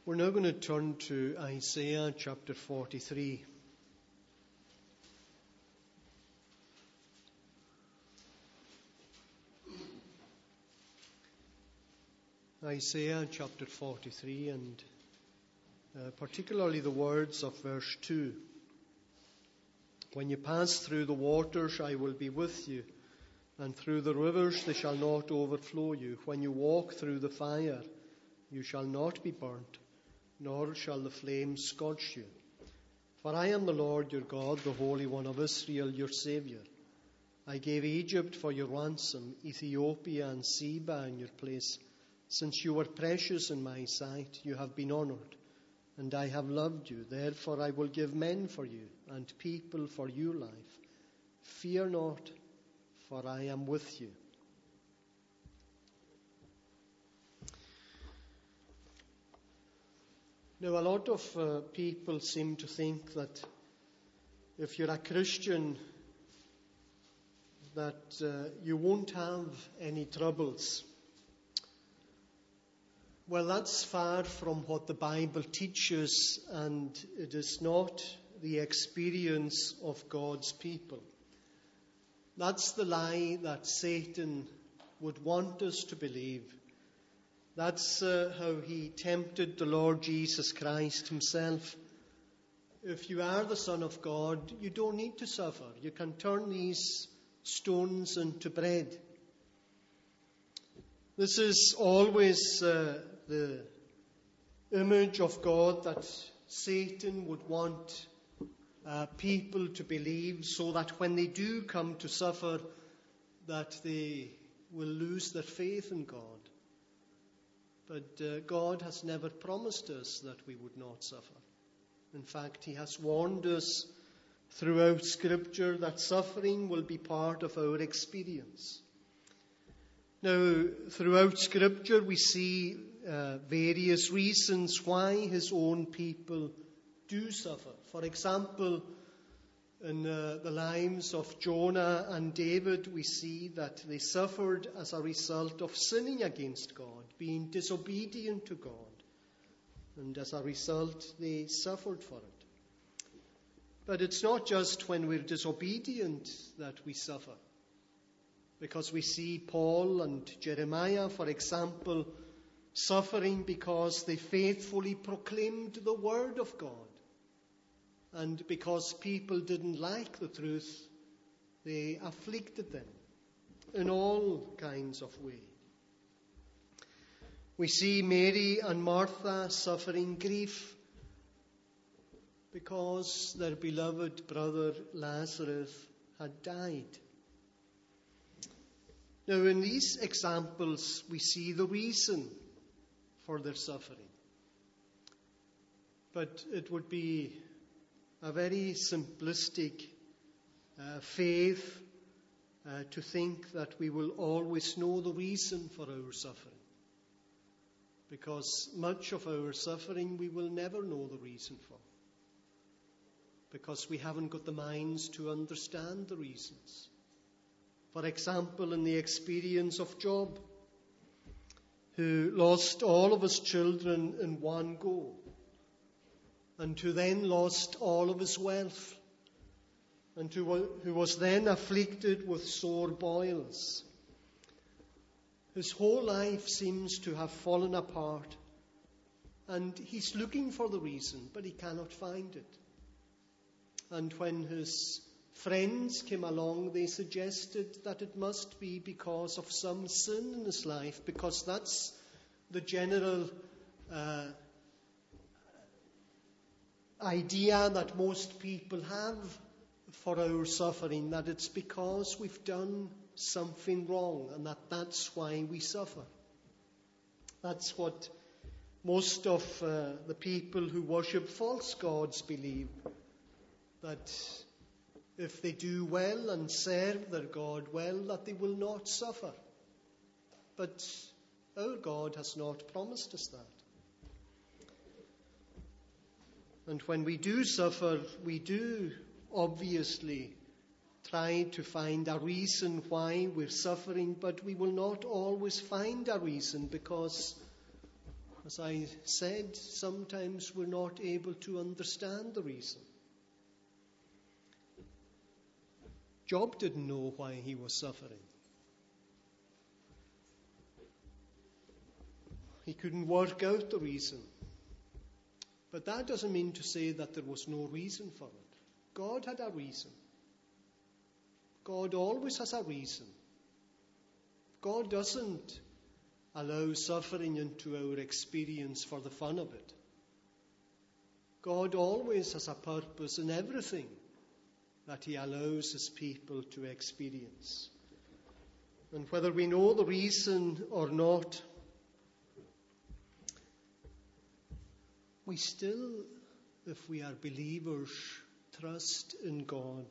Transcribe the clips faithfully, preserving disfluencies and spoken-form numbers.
We're now going to turn to Isaiah chapter forty-three. Isaiah chapter forty-three, and uh, particularly the words of verse two. When you pass through the waters, I will be with you, and through the rivers they shall not overflow you. When you walk through the fire, you shall not be burnt, nor shall the flames scorch you. For I am the Lord your God, the Holy One of Israel, your Saviour. I gave Egypt for your ransom, Ethiopia and Seba in your place. Since you were precious in my sight, you have been honoured, and I have loved you. Therefore I will give men for you, and people for your life. Fear not, for I am with you. Now, a lot of uh, people seem to think that if you're a Christian, that uh, you won't have any troubles. Well, that's far from what the Bible teaches, and it is not the experience of God's people. That's the lie that Satan would want us to believe. That's uh, how he tempted the Lord Jesus Christ himself. If you are the Son of God, you don't need to suffer. You can turn these stones into bread. This is always uh, the image of God that Satan would want uh, people to believe, so that when they do come to suffer, that they will lose their faith in God. But uh, God has never promised us that we would not suffer. In fact, he has warned us throughout Scripture that suffering will be part of our experience. Now, throughout Scripture, we see uh, various reasons why his own people do suffer. For example, in uh, the lives of Jonah and David, we see that they suffered as a result of sinning against God, being disobedient to God. And as a result, they suffered for it. But it's not just when we're disobedient that we suffer. Because we see Paul and Jeremiah, for example, suffering because they faithfully proclaimed the word of God. And because people didn't like the truth, they afflicted them in all kinds of ways. We see Mary and Martha suffering grief because their beloved brother Lazarus had died. Now, in these examples, we see the reason for their suffering. But it would be a very simplistic uh, faith uh, to think that we will always know the reason for our suffering. Because much of our suffering we will never know the reason for. Because we haven't got the minds to understand the reasons. For example, in the experience of Job, who lost all of his children in one go, and who then lost all of his wealth, and who, who was then afflicted with sore boils. His whole life seems to have fallen apart, and he's looking for the reason, but he cannot find it. And when his friends came along, they suggested that it must be because of some sin in his life, because that's the general uh, idea that most people have for our suffering, that it's because we've done something wrong and that that's why we suffer. That's what most of uh, the people who worship false gods believe, that if they do well and serve their God well, that they will not suffer. But our God has not promised us that. And when we do suffer, we do obviously try to find a reason why we're suffering, but we will not always find a reason, because As I said, sometimes we're not able to understand the reason. Job didn't know why he was suffering. He couldn't work out the reason. But that doesn't mean to say that there was no reason for it. God had a reason. God always has a reason. God doesn't allow suffering into our experience for the fun of it. God always has a purpose in everything that he allows his people to experience. And whether we know the reason or not, we still, if we are believers, trust in God.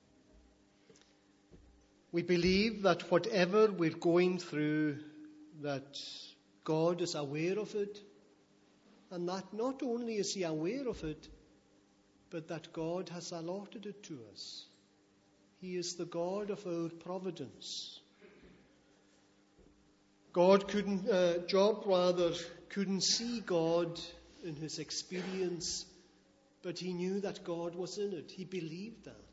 We believe that whatever we're going through, that God is aware of it, and that not only is he aware of it, but that God has allotted it to us. He is the God of our providence. God couldn't, uh, Job rather, couldn't see God in his experience, but he knew that God was in it. He believed that.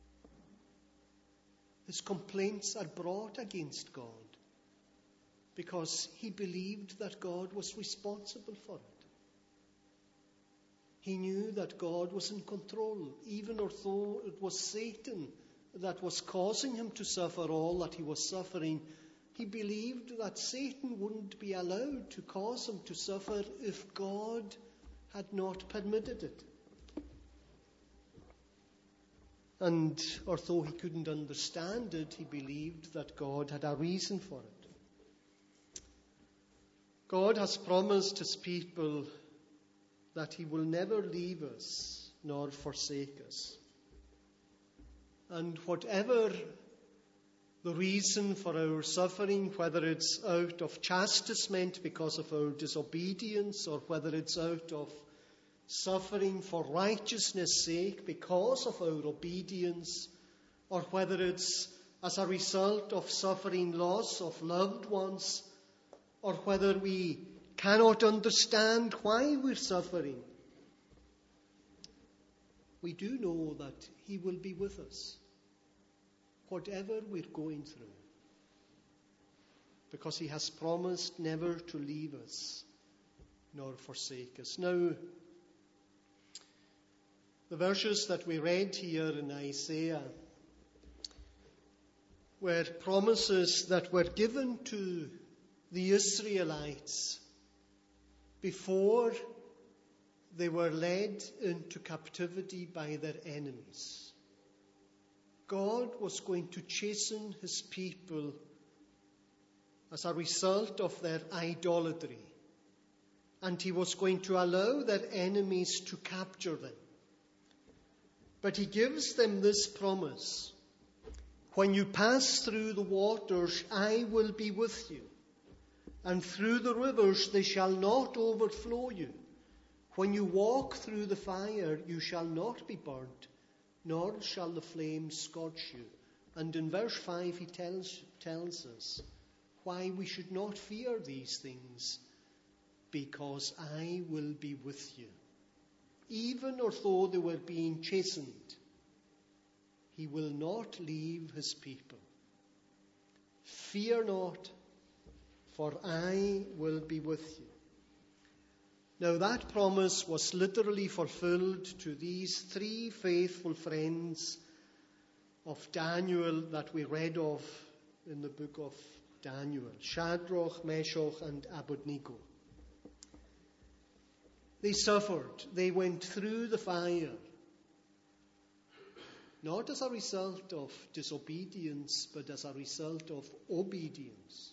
His complaints are brought against God because he believed that God was responsible for it. He knew that God was in control, even although it was Satan that was causing him to suffer all that he was suffering. He believed that Satan wouldn't be allowed to cause him to suffer if God had not permitted it. And although he couldn't understand it, he believed that God had a reason for it. God has promised his people that he will never leave us nor forsake us. And whatever the reason for our suffering, whether it's out of chastisement because of our disobedience, or whether it's out of suffering for righteousness' sake because of our obedience, or whether it's as a result of suffering loss of loved ones, or whether we cannot understand why we're suffering, we do know that he will be with us, whatever we're going through, because he has promised never to leave us nor forsake us. Now, the verses that we read here in Isaiah were promises that were given to the Israelites before they were led into captivity by their enemies. God was going to chasten his people as a result of their idolatry, and he was going to allow their enemies to capture them. But he gives them this promise: when you pass through the waters, I will be with you, and through the rivers, they shall not overflow you. When you walk through the fire, you shall not be burnt, nor shall the flames scorch you. And in verse five, he tells, tells us why we should not fear these things: because I will be with you. Even although they were being chastened, he will not leave his people. Fear not, for I will be with you. Now that promise was literally fulfilled to these three faithful friends of Daniel that we read of in the book of Daniel: Shadrach, Meshach, and Abednego. They suffered. They went through the fire. Not as a result of disobedience, but as a result of obedience.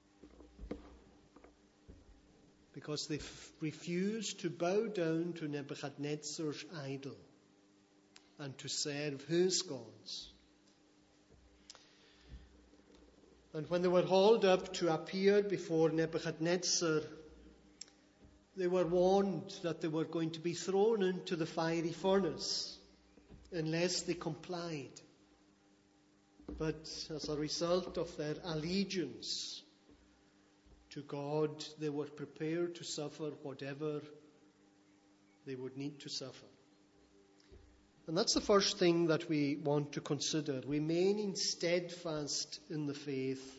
Because they f- refused to bow down to Nebuchadnezzar's idol and to serve his gods. And when they were hauled up to appear before Nebuchadnezzar, they were warned that they were going to be thrown into the fiery furnace unless they complied. But as a result of their allegiance to to God, they were prepared to suffer whatever they would need to suffer. And that's the first thing that we want to consider, remaining steadfast in the faith.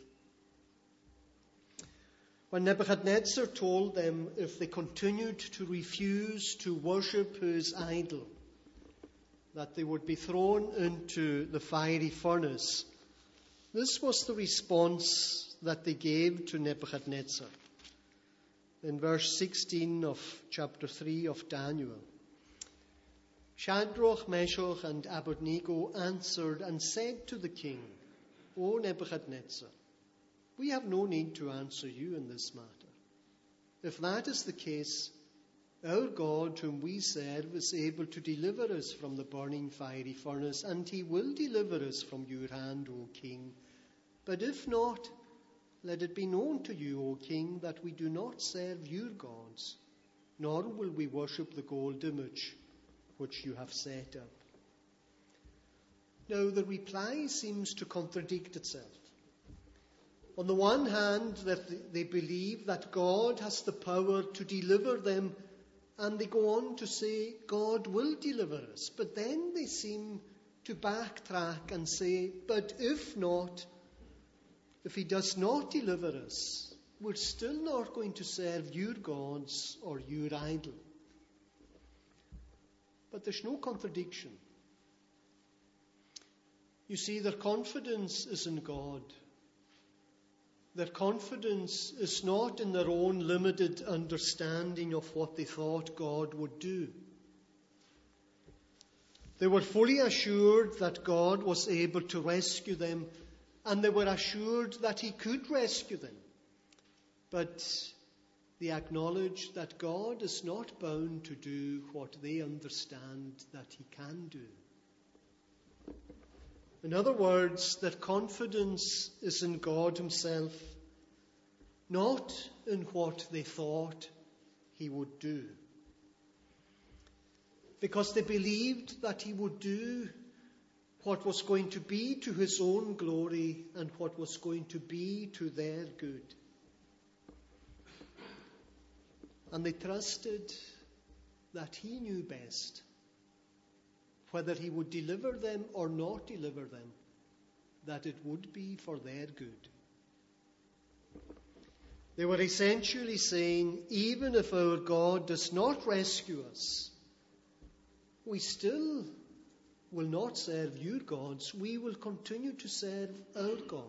When Nebuchadnezzar told them if they continued to refuse to worship his idol, that they would be thrown into the fiery furnace, this was the response that they gave to Nebuchadnezzar. In verse sixteen of chapter three of Daniel, Shadrach, Meshach, and Abednego answered and said to the king, O Nebuchadnezzar, we have no need to answer you in this matter. If that is the case, our God, whom we serve, is able to deliver us from the burning fiery furnace, and he will deliver us from your hand, O king. But if not, let it be known to you, O king, that we do not serve your gods, nor will we worship the gold image which you have set up. Now, the reply seems to contradict itself. On the one hand, that they believe that God has the power to deliver them, and they go on to say, God will deliver us. But then they seem to backtrack and say, but if not, if he does not deliver us, we're still not going to serve your gods or your idol. But there's no contradiction. You see, their confidence is in God. Their confidence is not in their own limited understanding of what they thought God would do. They were fully assured that God was able to rescue them, and they were assured that he could rescue them. But they acknowledged that God is not bound to do what they understand that he can do. In other words, their confidence is in God himself, not in what they thought he would do. Because they believed that he would do what was going to be to his own glory and what was going to be to their good. And they trusted that he knew best whether he would deliver them or not deliver them, that it would be for their good. They were essentially saying, even if our God does not rescue us, we still will not serve your gods. We will continue to serve our God.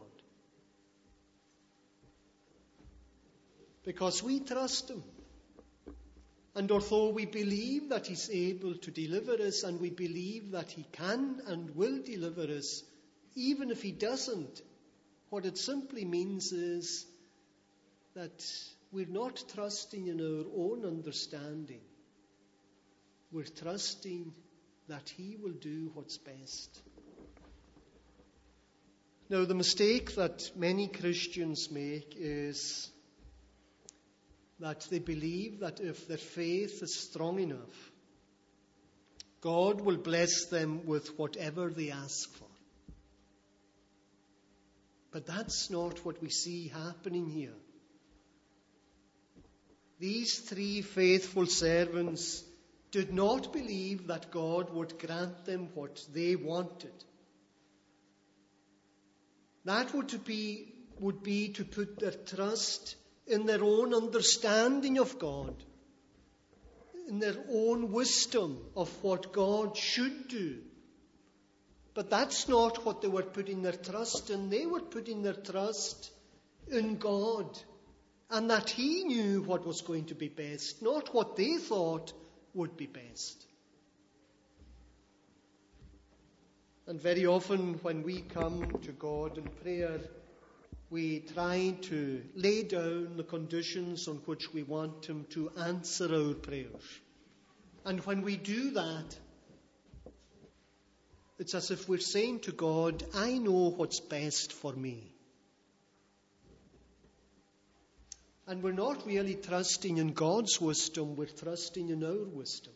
Because we trust him. And although we believe that he's able to deliver us, and we believe that he can and will deliver us, even if he doesn't, what it simply means is that we're not trusting in our own understanding. We're trusting that he will do what's best. Now, the mistake that many Christians make is that they believe that if their faith is strong enough, God will bless them with whatever they ask for. But that's not what we see happening here. These three faithful servants did not believe that God would grant them what they wanted. That would be, would be to put their trust in their own understanding of God, in their own wisdom of what God should do. But that's not what they were putting their trust in. They were putting their trust in God, and that he knew what was going to be best, not what they thought would be best. And very often when we come to God in prayer, we try to lay down the conditions on which we want him to answer our prayers. And when we do that, it's as if we're saying to God, I know what's best for me. And we're not really trusting in God's wisdom, we're trusting in our wisdom.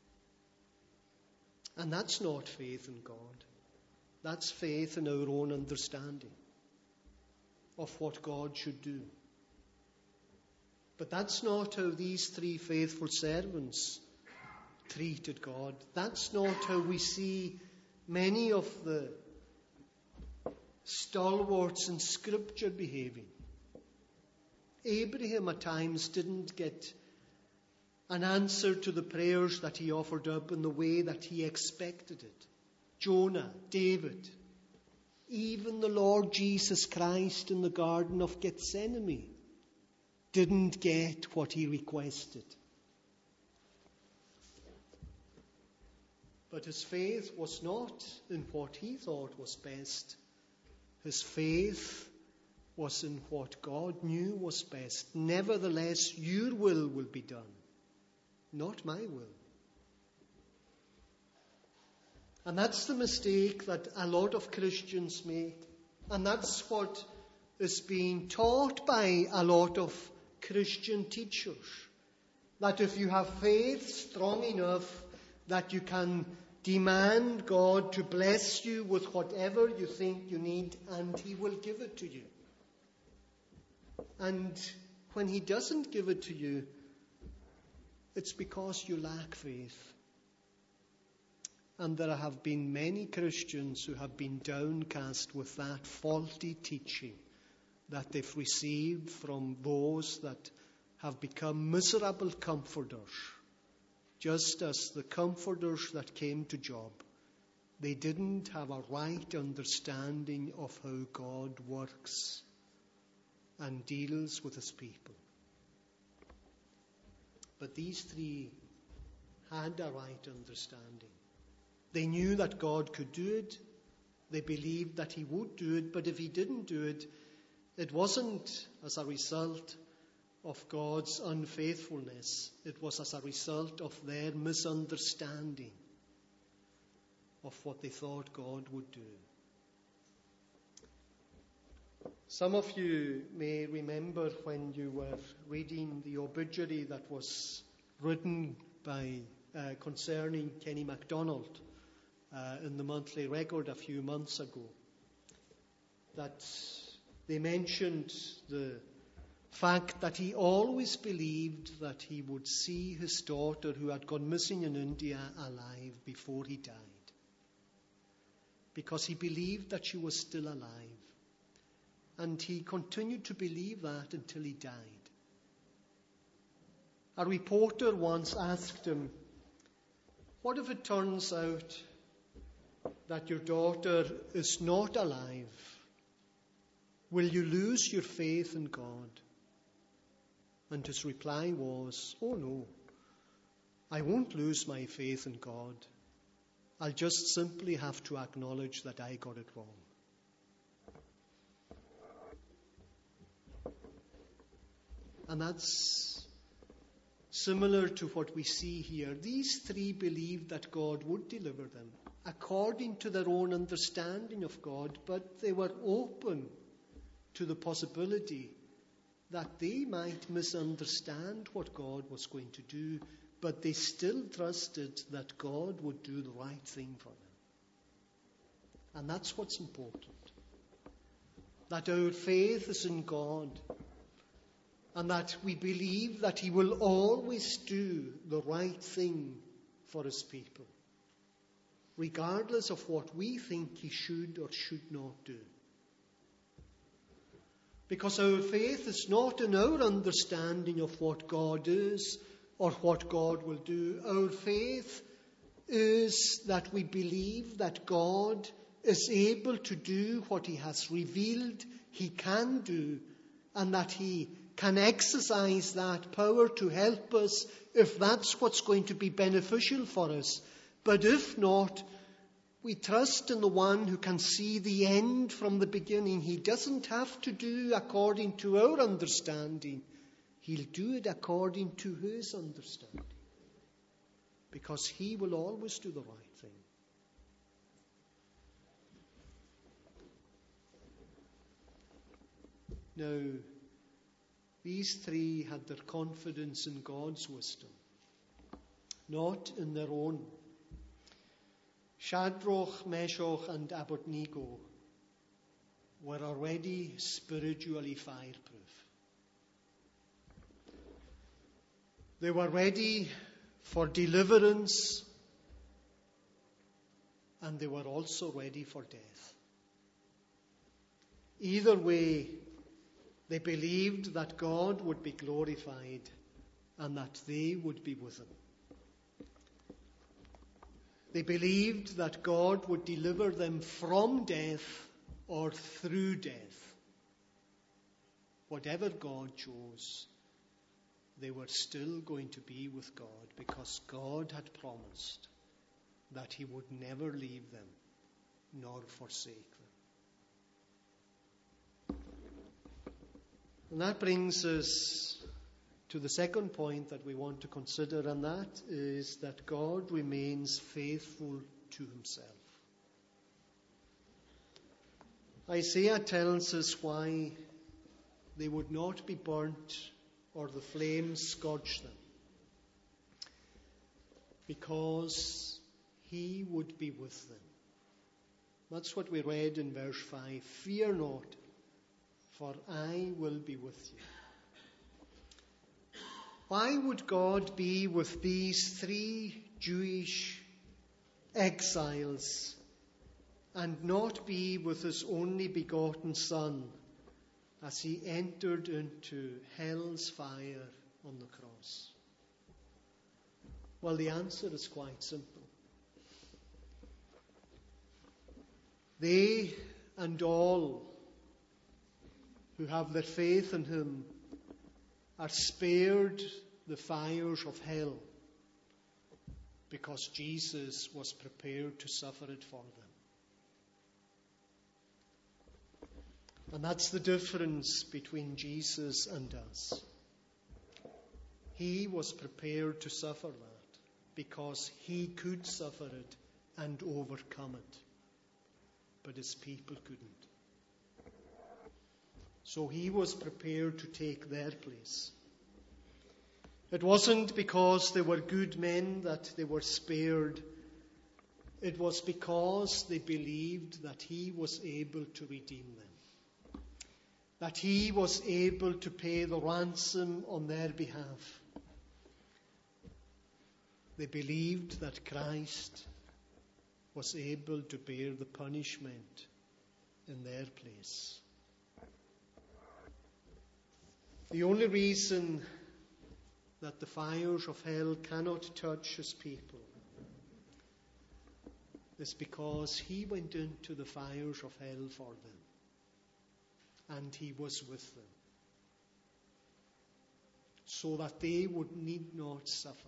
And that's not faith in God. That's faith in our own understanding of what God should do. But that's not how these three faithful servants treated God. That's not how we see many of the stalwarts in Scripture behaving. Abraham at times didn't get an answer to the prayers that he offered up in the way that he expected it. Jonah, David, even the Lord Jesus Christ in the Garden of Gethsemane didn't get what he requested. But his faith was not in what he thought was best. His faith was in what God knew was best. Nevertheless, your will will be done, not my will. And that's the mistake that a lot of Christians make. And that's what is being taught by a lot of Christian teachers. That if you have faith strong enough that you can demand God to bless you with whatever you think you need, and he will give it to you. And when he doesn't give it to you, it's because you lack faith. And there have been many Christians who have been downcast with that faulty teaching that they've received from those that have become miserable comforters. Just as the comforters that came to Job, they didn't have a right understanding of how God works and deals with his people. But these three had a right understanding. They knew that God could do it. They believed that he would do it. But if he didn't do it, it wasn't as a result of God's unfaithfulness. It was as a result of their misunderstanding of what they thought God would do. Some of you may remember when you were reading the obituary that was written by uh, concerning Kenny MacDonald uh, in the Monthly Record a few months ago, that they mentioned the fact that he always believed that he would see his daughter, who had gone missing in India, alive before he died. Because he believed that she was still alive. And he continued to believe that until he died. A reporter once asked him, "What if it turns out that your daughter is not alive? Will you lose your faith in God?" And his reply was, "Oh no, I won't lose my faith in God. I'll just simply have to acknowledge that I got it wrong." And that's similar to what we see here. These three believed that God would deliver them according to their own understanding of God, but they were open to the possibility that they might misunderstand what God was going to do, but they still trusted that God would do the right thing for them. And that's what's important. That our faith is in God, and that we believe that he will always do the right thing for his people, regardless of what we think he should or should not do. Because our faith is not in our understanding of what God is or what God will do. Our faith is that we believe that God is able to do what he has revealed he can do, and that he can exercise that power to help us if that's what's going to be beneficial for us. But if not, we trust in the one who can see the end from the beginning. He doesn't have to do according to our understanding. He'll do it according to his understanding, because he will always do the right thing. Now, these three had their confidence in God's wisdom, not in their own. Shadrach, Meshach, and Abednego were already spiritually fireproof. They were ready for deliverance, and they were also ready for death. Either way, they believed that God would be glorified and that they would be with him. They believed that God would deliver them from death or through death. Whatever God chose, they were still going to be with God, because God had promised that he would never leave them nor forsake them. And that brings us to the second point that we want to consider, and that is that God remains faithful to himself. Isaiah tells us why they would not be burnt or the flames scorch them. Because he would be with them. That's what we read in verse five. Fear not, for I will be with you. Why would God be with these three Jewish exiles and not be with his only begotten Son as he entered into hell's fire on the cross? Well, the answer is quite simple. They and all who have their faith in him are spared the fires of hell because Jesus was prepared to suffer it for them. And that's the difference between Jesus and us. He was prepared to suffer that because he could suffer it and overcome it. But his people couldn't. So he was prepared to take their place. It wasn't because they were good men that they were spared. It was because they believed that he was able to redeem them. That he was able to pay the ransom on their behalf. They believed that Christ was able to bear the punishment in their place. The only reason that the fires of hell cannot touch his people is because he went into the fires of hell for them. And he was with them, so that they would need not suffer.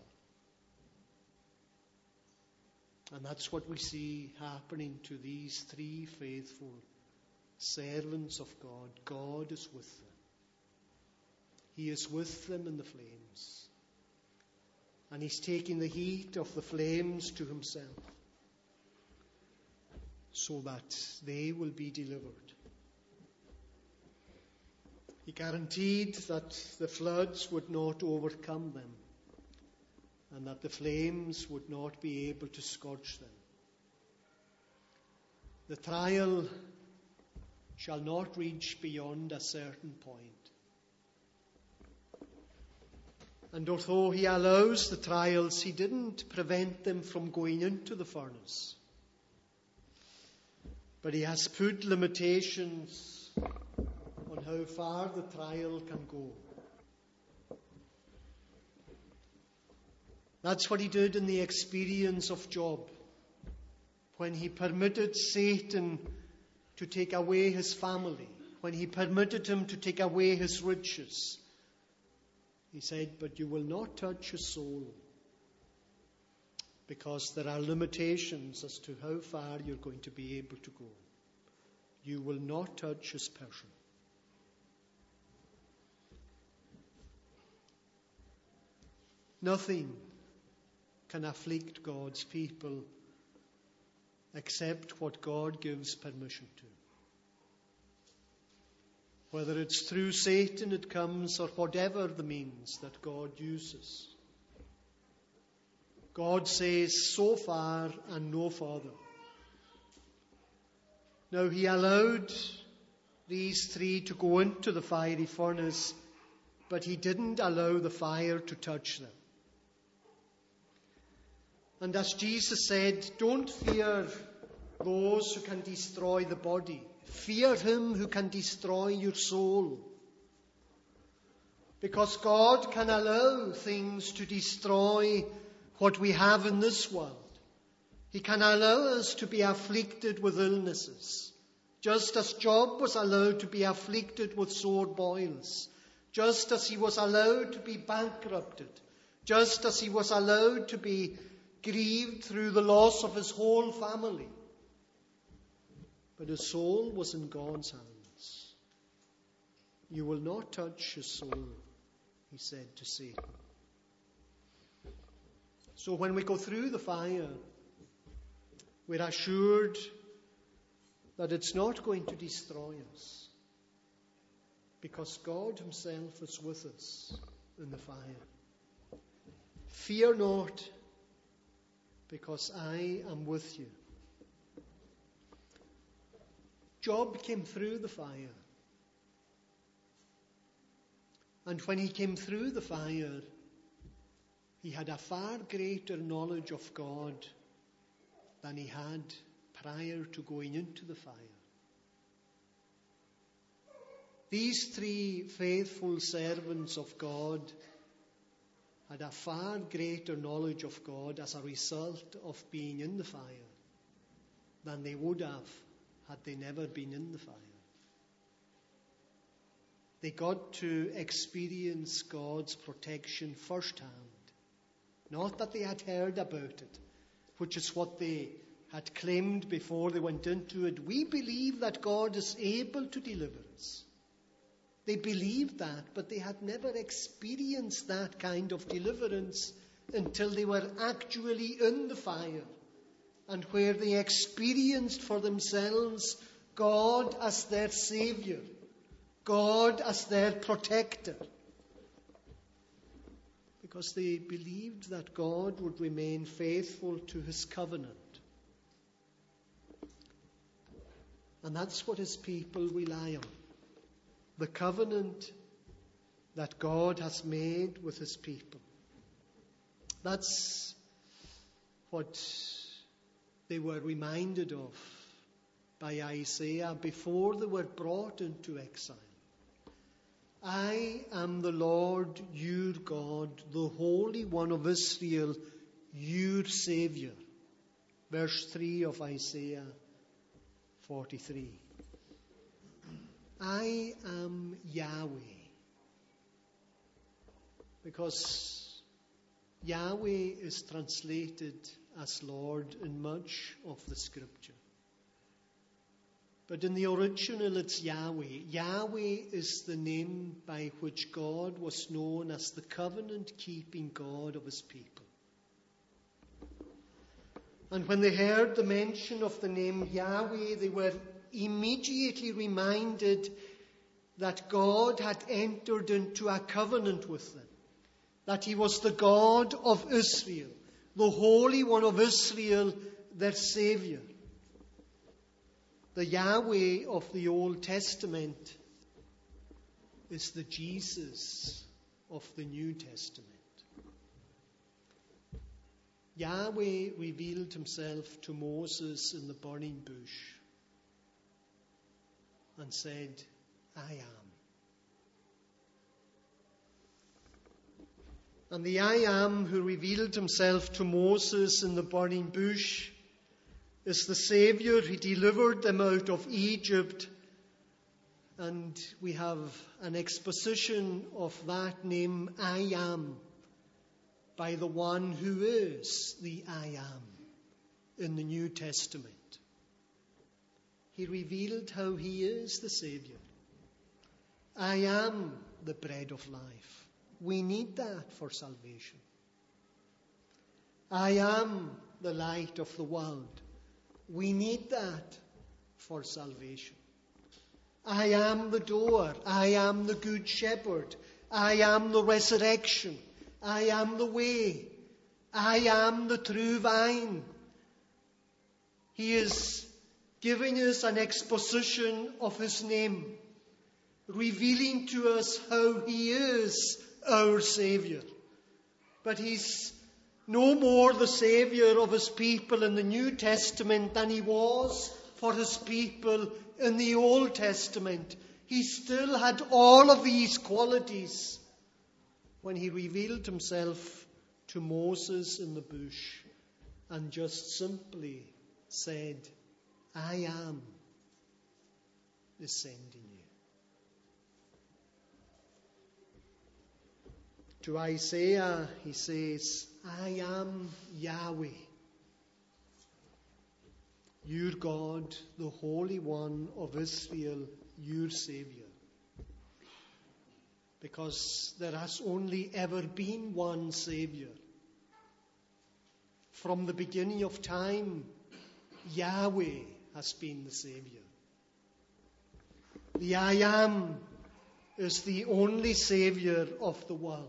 And that's what we see happening to these three faithful servants of God. God is with them. He is with them in the flames. And he's taking the heat of the flames to himself, so that they will be delivered. He guaranteed that the floods would not overcome them and that the flames would not be able to scorch them. The trial shall not reach beyond a certain point. And although he allows the trials, he didn't prevent them from going into the furnace. But he has put limitations on how far the trial can go. That's what he did in the experience of Job, when he permitted Satan to take away his family, when he permitted him to take away his riches. He said, but you will not touch his soul, because there are limitations as to how far you're going to be able to go. You will not touch his person. Nothing can afflict God's people except what God gives permission to. Whether it's through Satan it comes, or whatever the means that God uses. God says, so far and no further. Now, he allowed these three to go into the fiery furnace, but he didn't allow the fire to touch them. And as Jesus said, don't fear those who can destroy the body. Fear him who can destroy your soul. Because God can allow things to destroy what we have in this world. He can allow us to be afflicted with illnesses, just as Job was allowed to be afflicted with sore boils, just as he was allowed to be bankrupted, just as he was allowed to be grieved through the loss of his whole family. But his soul was in God's hands. You will not touch his soul, he said to Satan. So when we go through the fire, we're assured that it's not going to destroy us, because God himself is with us in the fire. Fear not, because I am with you. Job came through the fire. And when he came through the fire, he had a far greater knowledge of God than he had prior to going into the fire. These three faithful servants of God had a far greater knowledge of God as a result of being in the fire than they would have had they never been in the fire. They got to experience God's protection firsthand. Not that they had heard about it, which is what they had claimed before they went into it. We believe that God is able to deliver us. They believed that, but they had never experienced that kind of deliverance until they were actually in the fire, and where they experienced for themselves God as their Saviour, God as their protector, because they believed that God would remain faithful to his covenant. And that's what his people rely on. The covenant that God has made with his people. That's what they were reminded of by Isaiah before they were brought into exile. I am the Lord your God, the Holy One of Israel, your Saviour. Verse three of Isaiah forty-three. I am Yahweh. Because Yahweh is translated as Lord in much of the scripture. But in the original it's Yahweh. Yahweh is the name by which God was known as the covenant-keeping God of his people. And when they heard the mention of the name Yahweh, they were immediately reminded that God had entered into a covenant with them, that he was the God of Israel, the Holy One of Israel, their Saviour. The Yahweh of the Old Testament is the Jesus of the New Testament. Yahweh revealed himself to Moses in the burning bush and said, I am. And the I am who revealed himself to Moses in the burning bush is the Saviour who delivered them out of Egypt. And we have an exposition of that name, I am, by the one who is the I am in the New Testament. He revealed how he is the Saviour. I am the bread of life. We need that for salvation. I am the light of the world. We need that for salvation. I am the door. I am the good shepherd. I am the resurrection. I am the way. I am the true vine. He is giving us an exposition of his name, revealing to us how he is our Saviour. But he's no more the Saviour of his people in the New Testament than he was for his people in the Old Testament. He still had all of these qualities when he revealed himself to Moses in the bush and just simply said, I am is sending you. To Isaiah, he says, I am Yahweh, your God, the Holy One of Israel, your Saviour. Because there has only ever been one Saviour. From the beginning of time, Yahweh has been the Saviour. The I Am is the only Saviour of the world.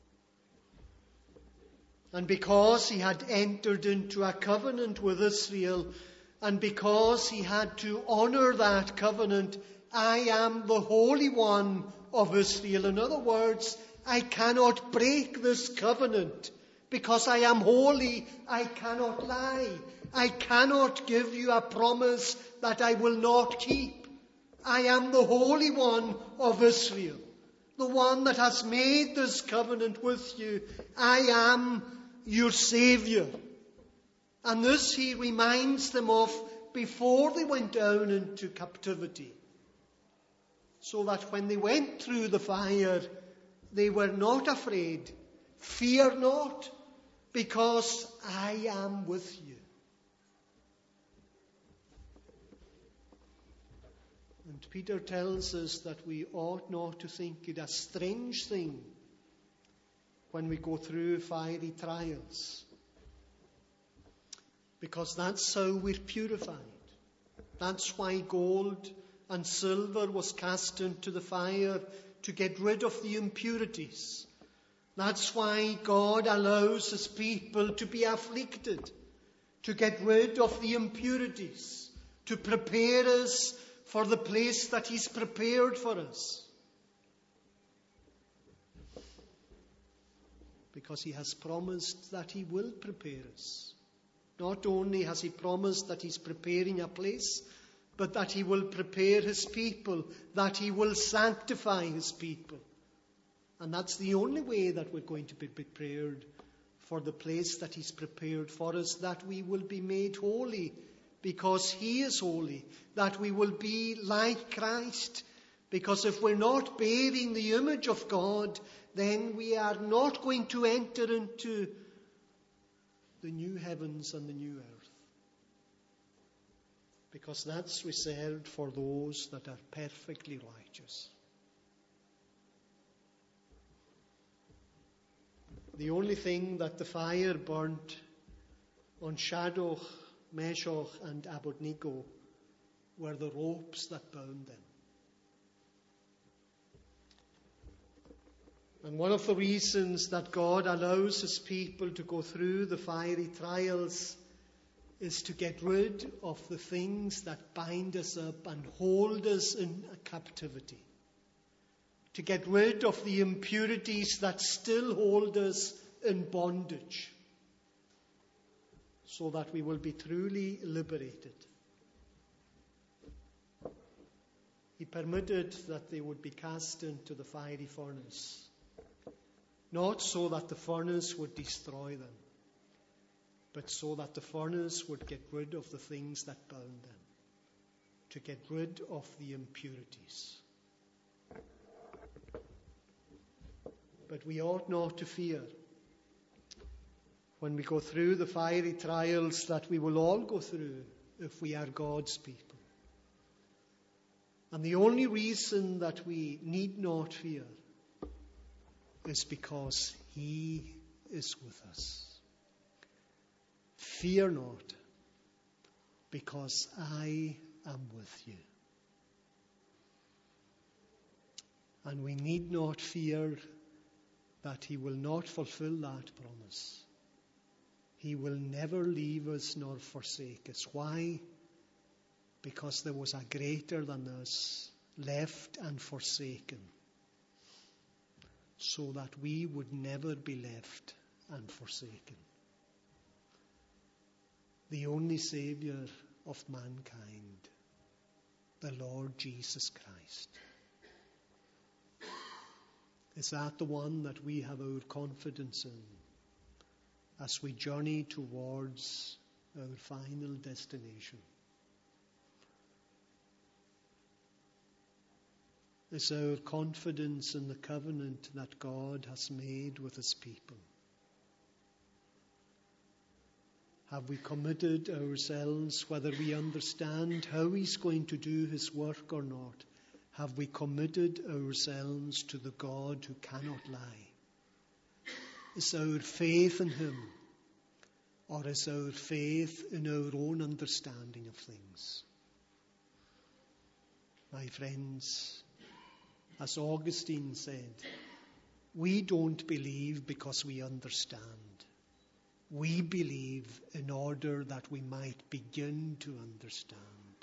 And because he had entered into a covenant with Israel, and because he had to honour that covenant, I am the Holy One of Israel. In other words, I cannot break this covenant. Because I am holy, I cannot lie. I cannot give you a promise that I will not keep. I am the Holy One of Israel, the one that has made this covenant with you. I am your Saviour. And this he reminds them of before they went down into captivity. So that when they went through the fire, they were not afraid. Fear not, because I am with you. And Peter tells us that we ought not to think it a strange thing when we go through fiery trials. Because that's how we're purified. That's why gold and silver was cast into the fire, to get rid of the impurities. That's why God allows his people to be afflicted, to get rid of the impurities, to prepare us for the place that he's prepared for us. Because he has promised that he will prepare us. Not only has he promised that he's preparing a place, but that he will prepare his people, that he will sanctify his people. And that's the only way that we're going to be prepared for the place that he's prepared for us, that we will be made holy because he is holy, that we will be like Christ. Because if we're not bearing the image of God, then we are not going to enter into the new heavens and the new earth. Because that's reserved for those that are perfectly righteous. The only thing that the fire burnt on Shadrach, Meshach and Abednego were the ropes that bound them. And one of the reasons that God allows his people to go through the fiery trials is to get rid of the things that bind us up and hold us in captivity. To get rid of the impurities that still hold us in bondage, so that we will be truly liberated. He permitted that they would be cast into the fiery furnace, not so that the furnace would destroy them, but so that the furnace would get rid of the things that bound them, to get rid of the impurities. But we ought not to fear when we go through the fiery trials that we will all go through if we are God's people. And the only reason that we need not fear is because he is with us. Fear not, because I am with you. And we need not fear that he will not fulfill that promise. He will never leave us nor forsake us. Why? Because there was a greater than us left and forsaken, so that we would never be left and forsaken. the only Saviour of mankind, the Lord Jesus Christ. Is that the one that we have our confidence in as we journey towards our final destination? Is our confidence in the covenant that God has made with his people? Have we committed ourselves, whether we understand how he's going to do his work or not, have we committed ourselves to the God who cannot lie? Is our faith in him, or is our faith in our own understanding of things? My friends, as Augustine said, we don't believe because we understand. We believe in order that we might begin to understand.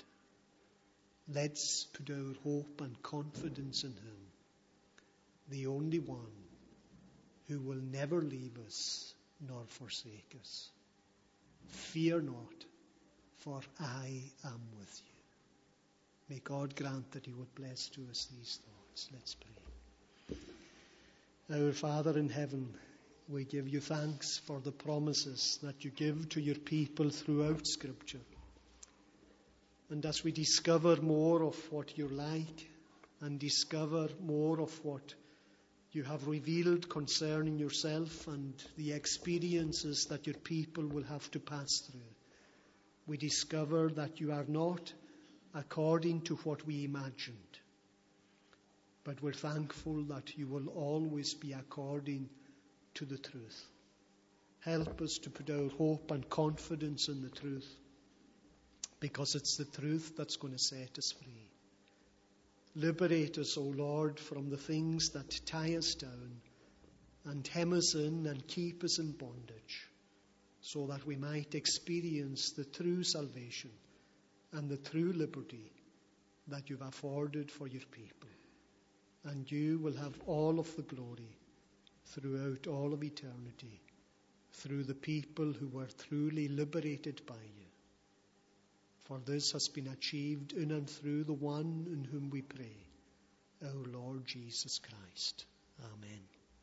Let's put our hope and confidence in him, the only one who will never leave us nor forsake us. Fear not, for I am with you. May God grant that he would bless to us these thoughts. Let's pray. Our Father in heaven, we give you thanks for the promises that you give to your people throughout Scripture. And as we discover more of what you're like and discover more of what you have revealed concerning yourself and the experiences that your people will have to pass through, we discover that you are not according to what we imagined. But we're thankful that you will always be according to the truth. Help us to put our hope and confidence in the truth, because it's the truth that's going to set us free. Liberate us, O Lord, from the things that tie us down and hem us in and keep us in bondage, so that we might experience the true salvation and the true liberty that you've afforded for your people. And you will have all of the glory throughout all of eternity, through the people who were truly liberated by you. For this has been achieved in and through the one in whom we pray, our Lord Jesus Christ. Amen.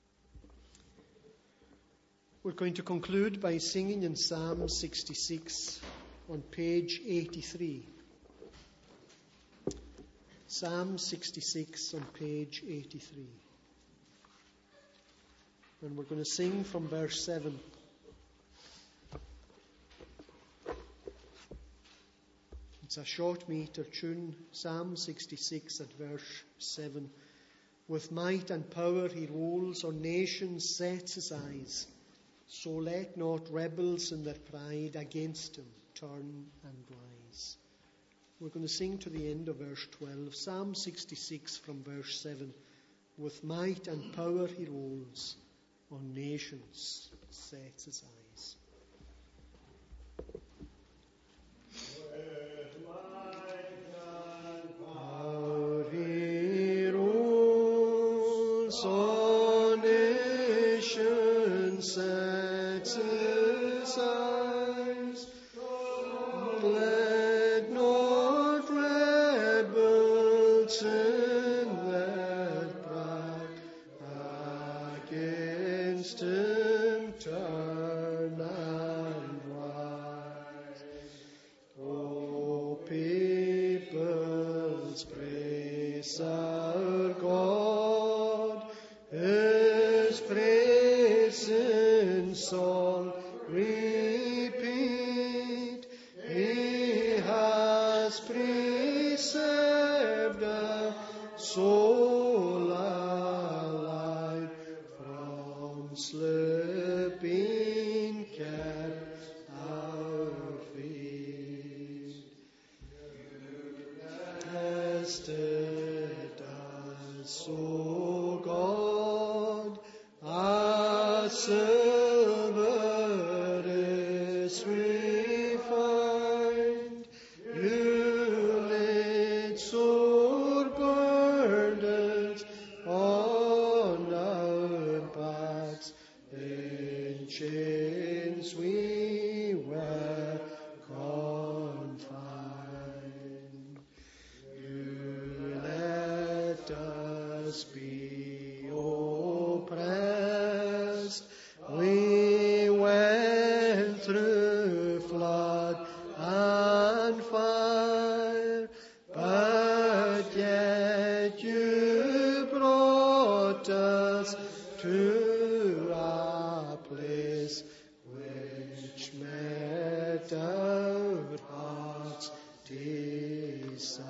We're going to conclude by singing in Psalm sixty-six on page eighty-three. Psalm sixty-six on page eighty-three. And we're going to sing from verse seven. It's a short meter tune, Psalm sixty-six at verse seven. With might and power he rules, on nations sets his eyes. So let not rebels in their pride against him turn and rise. We're going to sing to the end of verse twelve, Psalm sixty-six from verse seven. With might and power he rules, on nations sets his eyes. With might and power he rules, on nations sets his eyes. Let not rebels in their pride against him turn and rise. O peoples, praise our God, his praise in song repeat. He has preserved our soul alive, from slipping kept our feet. Tested us, O God, as silver is refined. You laid sore burdens on our backs. In chains we were to a place which met our hearts desire.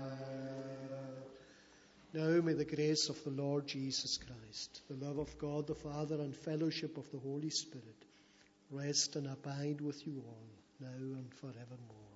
Now may the grace of the Lord Jesus Christ, the love of God the Father, and fellowship of the Holy Spirit rest and abide with you all, now and forevermore.